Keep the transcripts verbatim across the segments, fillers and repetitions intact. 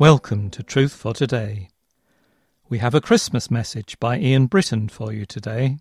Welcome to Truth for Today. We have a Christmas message by Ian Britton for you today.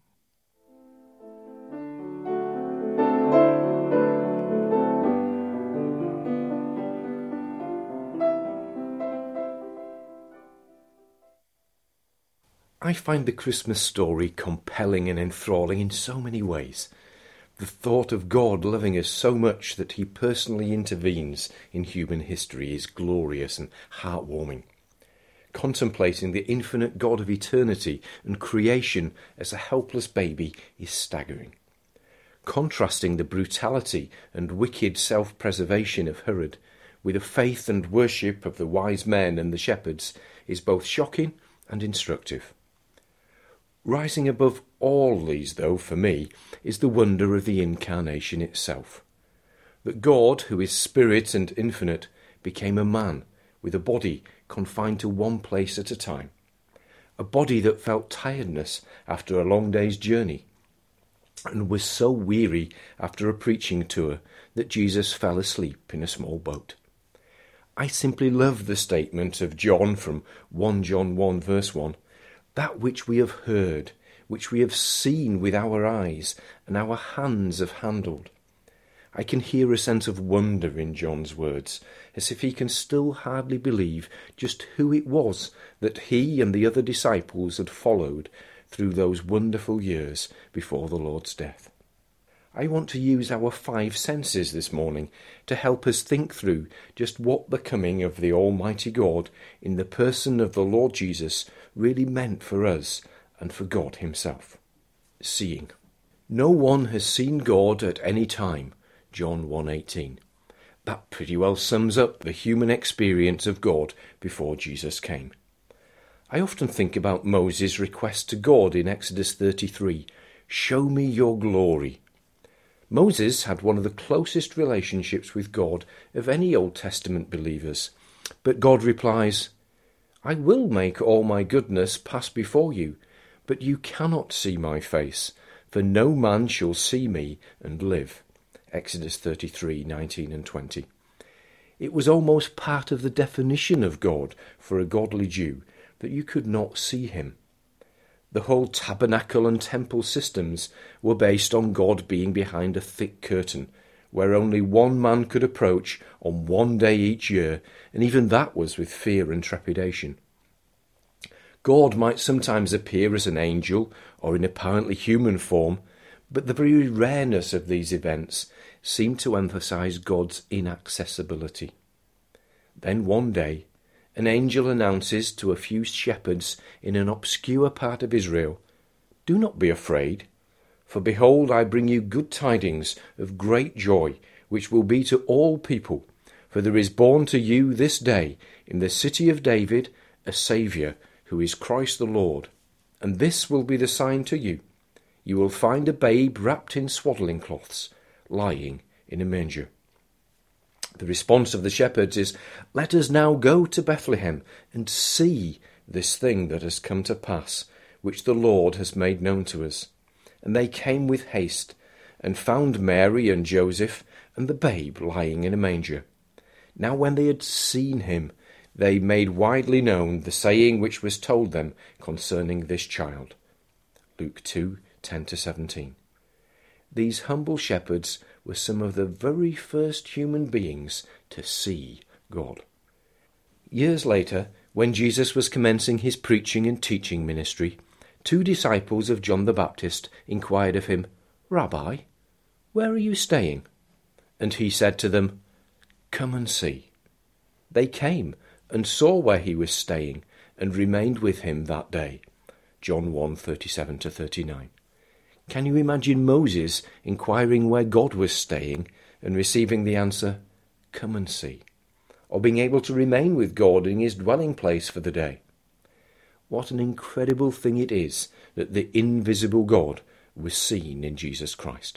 I find the Christmas story compelling and enthralling in so many ways. The thought of God loving us so much that he personally intervenes in human history is glorious and heartwarming. Contemplating the infinite God of eternity and creation as a helpless baby is staggering. Contrasting the brutality and wicked self-preservation of Herod with the faith and worship of the wise men and the shepherds is both shocking and instructive. Rising above all these, though, for me, is the wonder of the incarnation itself. That God, who is spirit and infinite, became a man with a body confined to one place at a time. A body that felt tiredness after a long day's journey and was so weary after a preaching tour that Jesus fell asleep in a small boat. I simply love the statement of John from First John one verse one, that which we have heard, which we have seen with our eyes, and our hands have handled. I can hear a sense of wonder in John's words, as if he can still hardly believe just who it was that he and the other disciples had followed through those wonderful years before the Lord's death. I want to use our five senses this morning to help us think through just what the coming of the Almighty God in the person of the Lord Jesus really meant for us and for God himself. Seeing. No one has seen God at any time, John one eighteen. That pretty well sums up the human experience of God before Jesus came. I often think about Moses' request to God in Exodus thirty-three, "Show me your glory." Moses had one of the closest relationships with God of any Old Testament believers, but God replies, "I will make all my goodness pass before you, but you cannot see my face, for no man shall see me and live." Exodus thirty-three, nineteen and twenty. It was almost part of the definition of God for a godly Jew that you could not see him. The whole tabernacle and temple systems were based on God being behind a thick curtain, where only one man could approach on one day each year, and even that was with fear and trepidation. God might sometimes appear as an angel or in apparently human form, but the very rareness of these events seemed to emphasize God's inaccessibility. Then one day, an angel announces to a few shepherds in an obscure part of Israel, "Do not be afraid, for behold, I bring you good tidings of great joy, which will be to all people. For there is born to you this day in the city of David a Saviour, who is Christ the Lord. And this will be the sign to you. You will find a babe wrapped in swaddling cloths, lying in a manger." The response of the shepherds is, "Let us now go to Bethlehem and see this thing that has come to pass, which the Lord has made known to us." And they came with haste, and found Mary and Joseph and the babe lying in a manger. Now when they had seen him, they made widely known the saying which was told them concerning this child. Luke two, ten to seventeen. These humble shepherds were some of the very first human beings to see God. Years later, when Jesus was commencing his preaching and teaching ministry, two disciples of John the Baptist inquired of him, "Rabbi, where are you staying?" And he said to them, "Come and see." They came and saw where he was staying and remained with him that day. John one, thirty-seven to thirty-nine. Can you imagine Moses inquiring where God was staying and receiving the answer, "Come and see," or being able to remain with God in his dwelling place for the day? What an incredible thing it is that the invisible God was seen in Jesus Christ.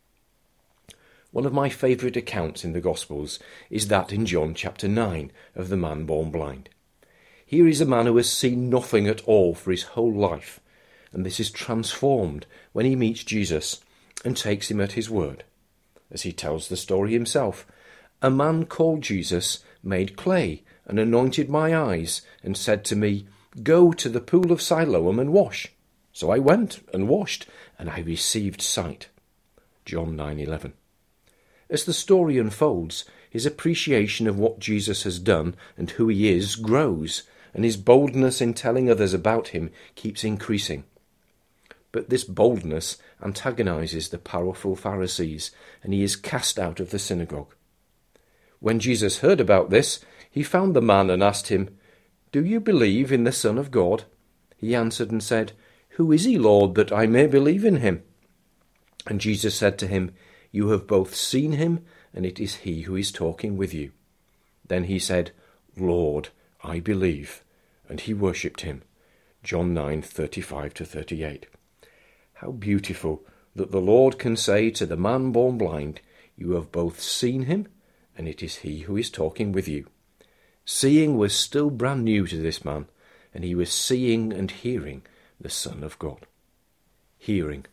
One of my favourite accounts in the Gospels is that in John chapter nine of the man born blind. Here is a man who has seen nothing at all for his whole life, and this is transformed when he meets Jesus and takes him at his word. As he tells the story himself, a man called Jesus made clay and anointed my eyes, and said to me, 'Go to the pool of Siloam and wash.' So I went and washed, and I received sight." John nine eleven. As the story unfolds, his appreciation of what Jesus has done and who he is grows, and his boldness in telling others about him keeps increasing. But this boldness antagonizes the powerful Pharisees, and he is cast out of the synagogue. When Jesus heard about this, he found the man and asked him, "Do you believe in the Son of God?" He answered and said, "Who is he, Lord, that I may believe in him?" And Jesus said to him, "You have both seen him, and it is he who is talking with you." Then he said, "Lord, I believe," and he worshipped him. John nine thirty-five to thirty-eight. How beautiful that the Lord can say to the man born blind, "You have both seen him, and it is he who is talking with you." Seeing was still brand new to this man, and he was seeing and hearing the Son of God. Hearing.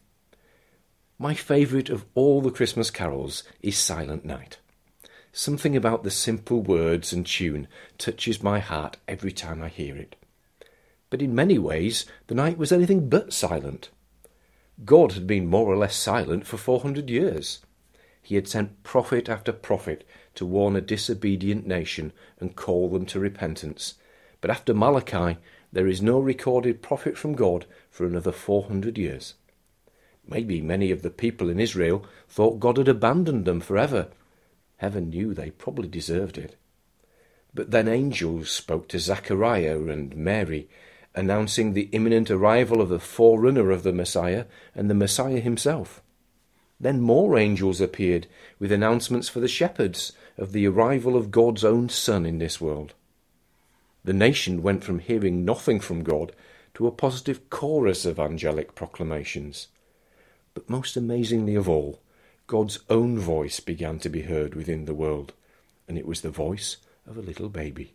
My favourite of all the Christmas carols is Silent Night. Something about the simple words and tune touches my heart every time I hear it. But in many ways, the night was anything but silent. God had been more or less silent for four hundred years. He had sent prophet after prophet to warn a disobedient nation and call them to repentance. But after Malachi, there is no recorded prophet from God for another four hundred years. Maybe many of the people in Israel thought God had abandoned them forever. Heaven knew they probably deserved it. But then angels spoke to Zechariah and Mary, announcing the imminent arrival of the forerunner of the Messiah and the Messiah himself. Then more angels appeared with announcements for the shepherds of the arrival of God's own Son in this world. The nation went from hearing nothing from God to a positive chorus of angelic proclamations. But most amazingly of all, God's own voice began to be heard within the world, and it was the voice of a little baby.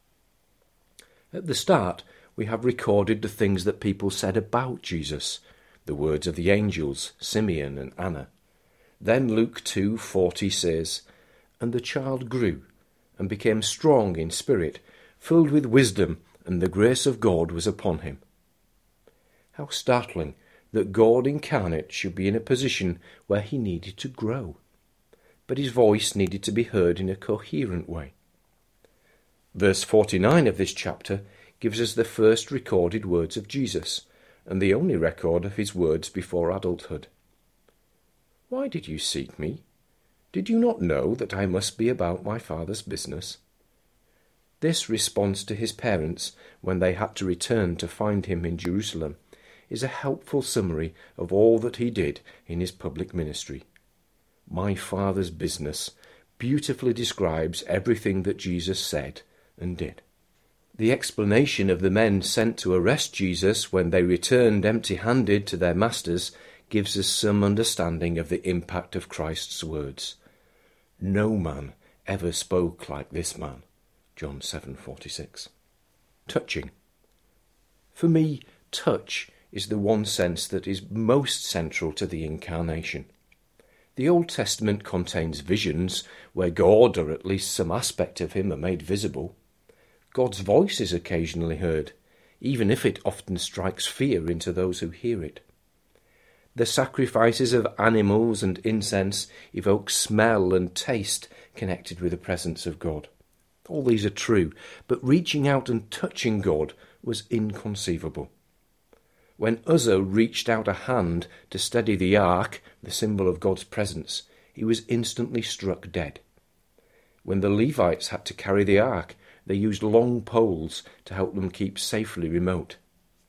At the start, we have recorded the things that people said about Jesus, the words of the angels, Simeon and Anna. Then Luke two forty says, "And the child grew, and became strong in spirit, filled with wisdom, and the grace of God was upon him." How startling that God incarnate should be in a position where he needed to grow. But his voice needed to be heard in a coherent way. Verse forty-nine of this chapter gives us the first recorded words of Jesus, and the only record of his words before adulthood. "Why did you seek me? Did you not know that I must be about my Father's business?" This response to his parents when they had to return to find him in Jerusalem is a helpful summary of all that he did in his public ministry. My Father's business beautifully describes everything that Jesus said and did. The explanation of the men sent to arrest Jesus when they returned empty-handed to their masters gives us some understanding of the impact of Christ's words. No man ever spoke like this man. John seven forty-six. Touching. For me, touch is the one sense that is most central to the incarnation. The Old Testament contains visions where God, or at least some aspect of him, are made visible. God's voice is occasionally heard, even if it often strikes fear into those who hear it. The sacrifices of animals and incense evoke smell and taste connected with the presence of God. All these are true, but reaching out and touching God was inconceivable. When Uzzah reached out a hand to steady the ark, the symbol of God's presence, he was instantly struck dead. When the Levites had to carry the ark, they used long poles to help them keep safely remote.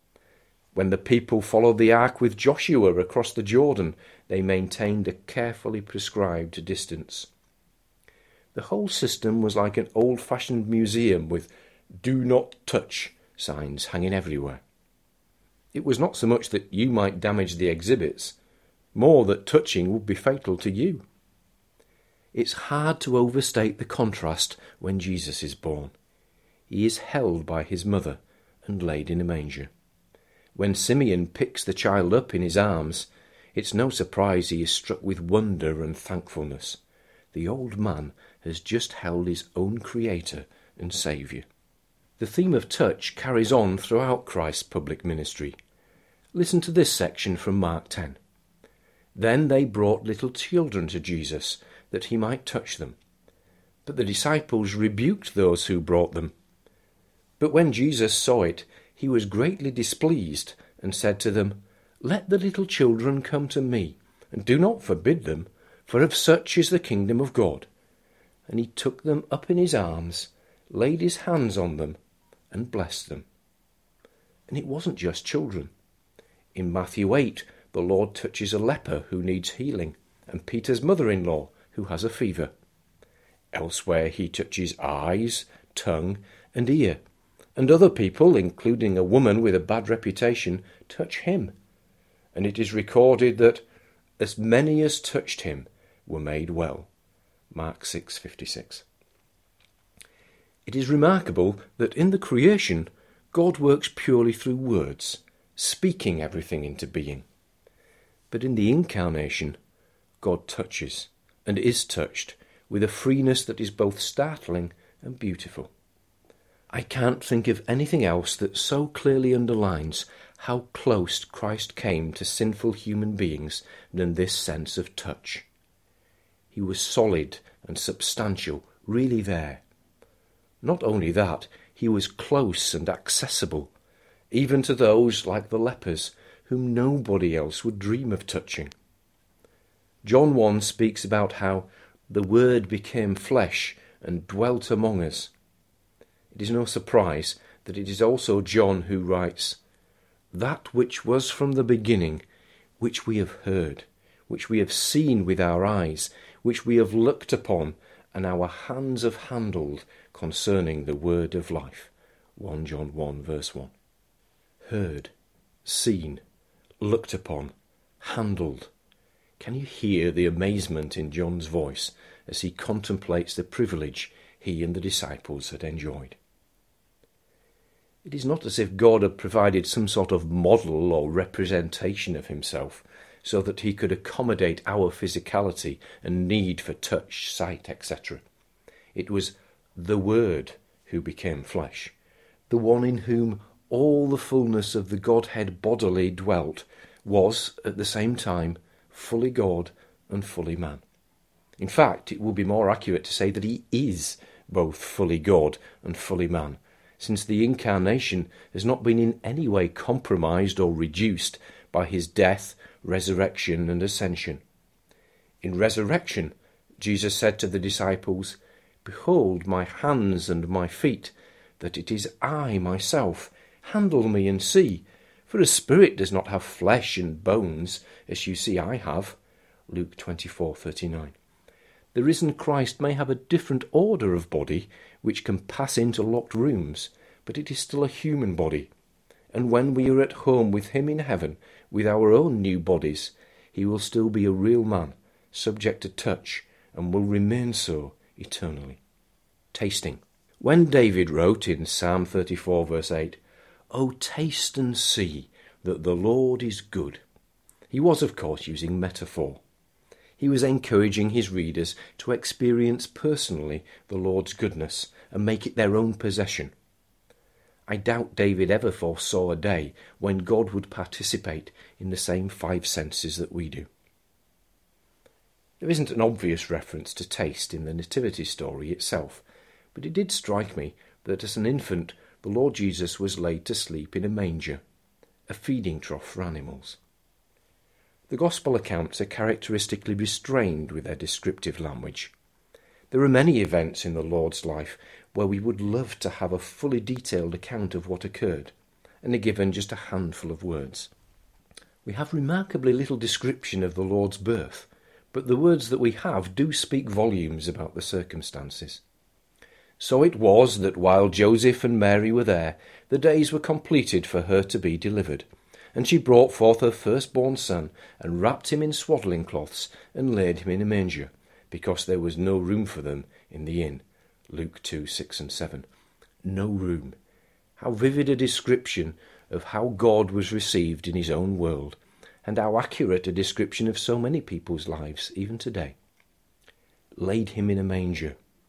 When the people followed the ark with Joshua across the Jordan, they maintained a carefully prescribed distance. The whole system was like an old-fashioned museum with "Do not touch" signs hanging everywhere. It was not so much that you might damage the exhibits, more that touching would be fatal to you. It's hard to overstate the contrast when Jesus is born. He is held by his mother and laid in a manger. When Simeon picks the child up in his arms, it's no surprise he is struck with wonder and thankfulness. The old man has just held his own Creator and Saviour. The theme of touch carries on throughout Christ's public ministry. Listen to this section from Mark ten. Then they brought little children to Jesus, that he might touch them. But the disciples rebuked those who brought them. But when Jesus saw it, he was greatly displeased, and said to them, Let the little children come to me, and do not forbid them, for of such is the kingdom of God. And he took them up in his arms, laid his hands on them, and blessed them. And it wasn't just children. In Matthew eight, the Lord touches a leper who needs healing, and Peter's mother-in-law who has a fever. Elsewhere he touches eyes, tongue, and ear, and other people, including a woman with a bad reputation, touch him. And it is recorded that as many as touched him were made well. Mark six fifty-six. It is remarkable that in the creation, God works purely through words, speaking everything into being. But in the incarnation, God touches, and is touched, with a freeness that is both startling and beautiful. I can't think of anything else that so clearly underlines how close Christ came to sinful human beings than this sense of touch. He was solid and substantial, really there. Not only that, he was close and accessible, even to those like the lepers, whom nobody else would dream of touching. John one speaks about how the Word became flesh and dwelt among us. It is no surprise that it is also John who writes, That which was from the beginning, which we have heard, which we have seen with our eyes, which we have looked upon, and our hands have handled concerning the word of life. First John one verse one. Heard, seen, looked upon, handled. Can you hear the amazement in John's voice as he contemplates the privilege he and the disciples had enjoyed? It is not as if God had provided some sort of model or representation of himself so that he could accommodate our physicality and need for touch, sight, et cetera. It was the Word who became flesh, the one in whom all the fullness of the Godhead bodily dwelt, was at the same time fully God and fully man. In fact, it would be more accurate to say that he is both fully God and fully man, since the incarnation has not been in any way compromised or reduced by his death, resurrection and ascension. In resurrection, Jesus said to the disciples, Behold my hands and my feet, that it is I myself. Handle me and see, for a spirit does not have flesh and bones, as you see I have. Luke twenty-four thirty-nine. The risen Christ may have a different order of body, which can pass into locked rooms, but it is still a human body. And when we are at home with him in heaven, with our own new bodies, he will still be a real man, subject to touch, and will remain so eternally. Tasting. When David wrote in Psalm thirty-four verse eight, O taste and see that the Lord is good, he was of course using metaphor. He was encouraging his readers to experience personally the Lord's goodness and make it their own possession. I doubt David ever foresaw a day when God would participate in the same five senses that we do. There isn't an obvious reference to taste in the nativity story itself, but it did strike me that as an infant the Lord Jesus was laid to sleep in a manger, a feeding trough for animals. The Gospel accounts are characteristically restrained with their descriptive language. There are many events in the Lord's life where we would love to have a fully detailed account of what occurred, and are given just a handful of words. We have remarkably little description of the Lord's birth, but the words that we have do speak volumes about the circumstances. So it was that while Joseph and Mary were there, the days were completed for her to be delivered. And she brought forth her firstborn son, and wrapped him in swaddling cloths, and laid him in a manger, because there was no room for them in the inn. Luke two, six and seven. No room. How vivid a description of how God was received in his own world, and how accurate a description of so many people's lives, even today. Laid him in a manger.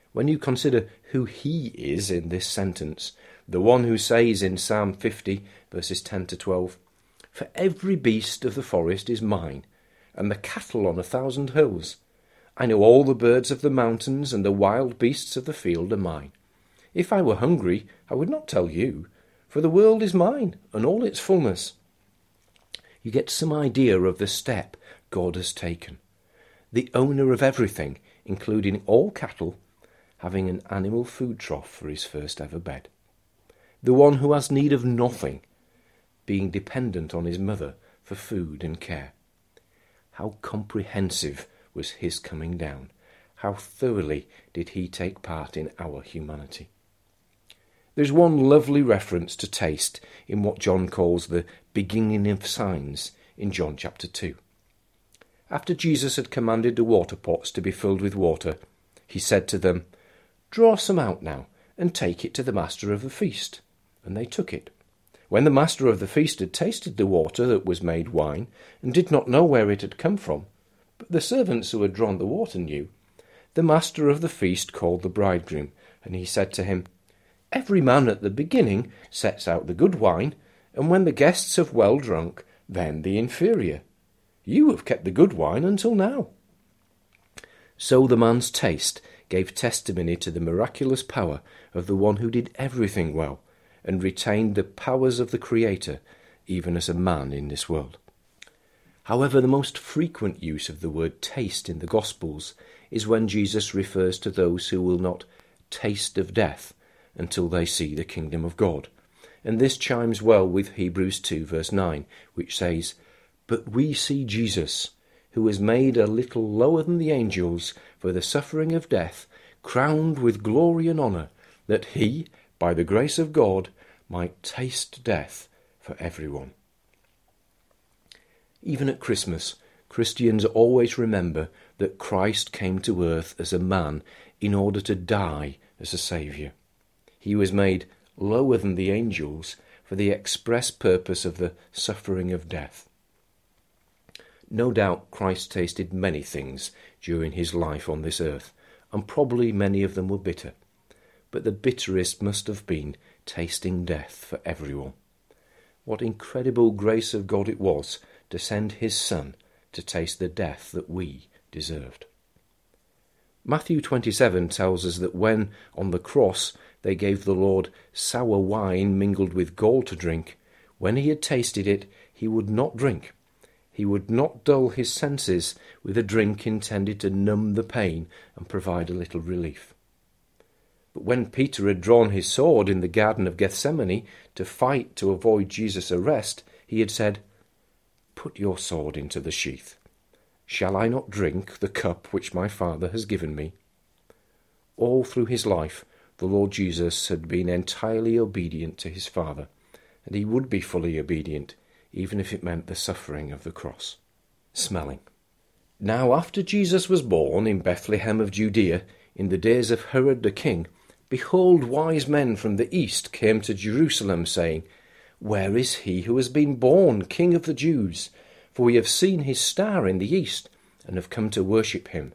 When you consider who he is in this sentence, the one who says in Psalm fifty, verses ten to twelve, "For every beast of the forest is mine, and the cattle on a thousand hills. I know all the birds of the mountains, and the wild beasts of the field are mine. If I were hungry, I would not tell you, for the world is mine, and all its fullness." You get some idea of the step God has taken. The owner of everything, including all cattle, having an animal food trough for his first ever bed. The one who has need of nothing, being dependent on his mother for food and care. How comprehensive was his coming down. How thoroughly did he take part in our humanity. There's one lovely reference to taste in what John calls the beginning of signs in John chapter two. After Jesus had commanded the water pots to be filled with water, he said to them, "Draw some out now, and take it to the master of the feast." And they took it. When the master of the feast had tasted the water that was made wine, and did not know where it had come from, but the servants who had drawn the water knew, the master of the feast called the bridegroom, and he said to him, "Every man at the beginning sets out the good wine, and when the guests have well drunk, then the inferior. You have kept the good wine until now." So the man's taste gave testimony to the miraculous power of the one who did everything well, and retained the powers of the Creator, even as a man in this world. However, the most frequent use of the word taste in the Gospels is when Jesus refers to those who will not taste of death until they see the kingdom of God. And this chimes well with Hebrews two verse nine, which says, "But we see Jesus, who was made a little lower than the angels for the suffering of death, crowned with glory and honour, that he, by the grace of God, might taste death for everyone." Even at Christmas, Christians always remember that Christ came to earth as a man in order to die as a saviour. He was made lower than the angels for the express purpose of the suffering of death. No doubt Christ tasted many things during his life on this earth, and probably many of them were bitter. But the bitterest must have been tasting death for everyone. What incredible grace of God it was to send his Son to taste the death that we deserved. Matthew twenty-seven tells us that when, on the cross, they gave the Lord sour wine mingled with gall to drink, when he had tasted it, he would not drink. He would not dull his senses with a drink intended to numb the pain and provide a little relief. But when Peter had drawn his sword in the Garden of Gethsemane to fight to avoid Jesus' arrest, he had said, "Put your sword into the sheath. Shall I not drink the cup which my Father has given me?" All through his life, the Lord Jesus had been entirely obedient to his Father, and he would be fully obedient, even if it meant the suffering of the cross. Smelling. Now after Jesus was born in Bethlehem of Judea, in the days of Herod the king, behold, wise men from the east came to Jerusalem, saying, "Where is he who has been born King of the Jews? For we have seen his star in the east, and have come to worship him."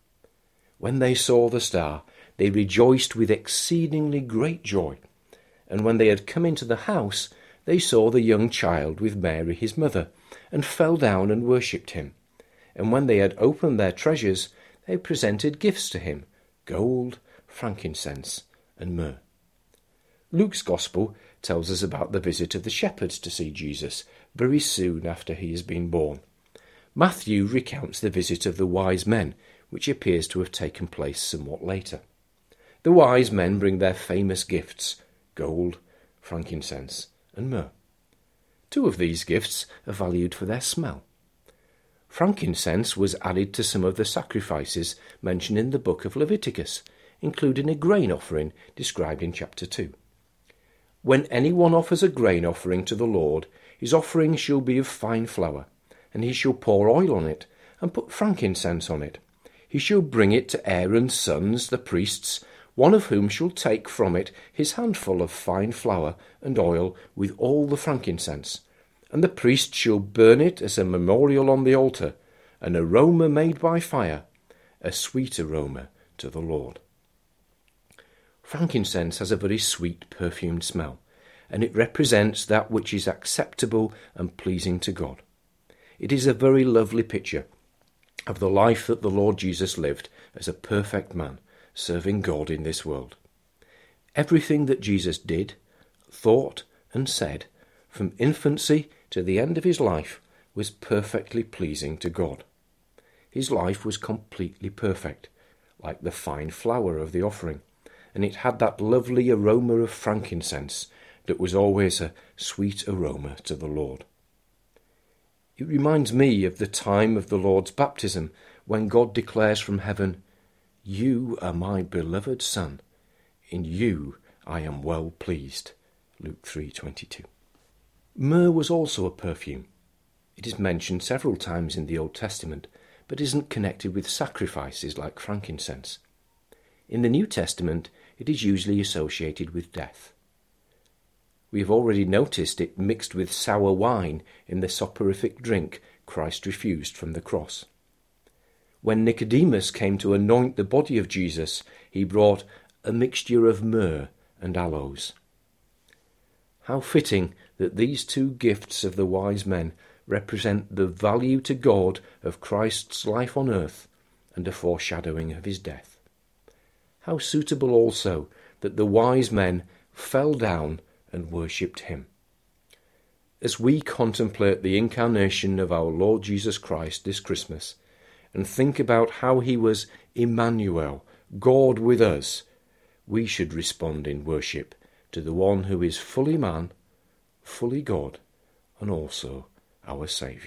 When they saw the star, they rejoiced with exceedingly great joy. And when they had come into the house, they saw the young child with Mary his mother, and fell down and worshipped him. And when they had opened their treasures, they presented gifts to him, gold, frankincense, and myrrh. Luke's Gospel tells us about the visit of the shepherds to see Jesus very soon after he has been born. Matthew recounts the visit of the wise men, which appears to have taken place somewhat later. The wise men bring their famous gifts, gold, frankincense, and myrrh. Two of these gifts are valued for their smell. Frankincense was added to some of the sacrifices mentioned in the book of Leviticus, including a grain offering described in chapter two. When anyone offers a grain offering to the Lord, his offering shall be of fine flour, and he shall pour oil on it, and put frankincense on it. He shall bring it to Aaron's sons, the priests, one of whom shall take from it his handful of fine flour and oil with all the frankincense, and the priest shall burn it as a memorial on the altar, an aroma made by fire, a sweet aroma to the Lord. Frankincense has a very sweet perfumed smell, and it represents that which is acceptable and pleasing to God. It is a very lovely picture of the life that the Lord Jesus lived as a perfect man, serving God in this world. Everything that Jesus did, thought, and said, from infancy to the end of his life, was perfectly pleasing to God. His life was completely perfect, like the fine flower of the offering, and it had that lovely aroma of frankincense that was always a sweet aroma to the Lord. It reminds me of the time of the Lord's baptism, when God declares from heaven, "You are my beloved Son, in you I am well pleased." Luke three twenty-two. Myrrh was also a perfume. It is mentioned several times in the Old Testament, but isn't connected with sacrifices like frankincense. In the New Testament, it is usually associated with death. We have already noticed it mixed with sour wine in the soporific drink Christ refused from the cross. When Nicodemus came to anoint the body of Jesus, he brought a mixture of myrrh and aloes. How fitting that these two gifts of the wise men represent the value to God of Christ's life on earth and a foreshadowing of his death. How suitable also that the wise men fell down and worshipped him. As we contemplate the incarnation of our Lord Jesus Christ this Christmas and think about how he was Emmanuel, God with us, we should respond in worship to the one who is fully man, fully God, and also our Saviour.